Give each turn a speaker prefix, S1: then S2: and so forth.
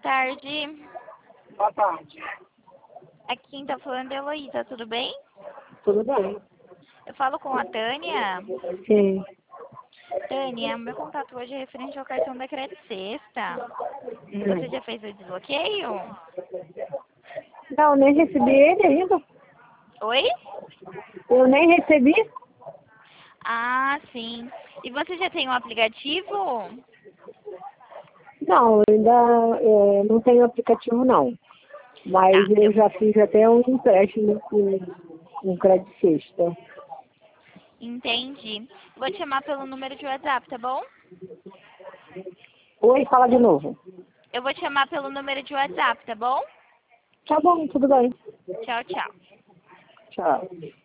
S1: tarde.
S2: Boa tarde.
S1: Aqui quem tá falando é a Heloísa, tudo bem?
S2: Tudo bem?
S1: Eu falo com a Tânia.
S2: Sim.
S1: Tânia, meu contato hoje é referente ao cartão da Crédito Sexta. Você já fez o desbloqueio?
S2: Não, nem recebi ele ainda.
S1: Oi?
S2: Eu nem recebi.
S1: Ah, sim. E você já tem um aplicativo?
S2: Não, ainda não tenho aplicativo não. Mas
S1: Tá,
S2: eu já fiz até um empréstimo com Crédito Sexta.
S1: entendi. Vou te chamar pelo número de WhatsApp, tá bom?
S2: Oi, fala de novo.
S1: Eu vou te chamar pelo número de WhatsApp, tá bom?
S2: Tá bom, tudo bem.
S1: Tchau, tchau.
S2: Tchau.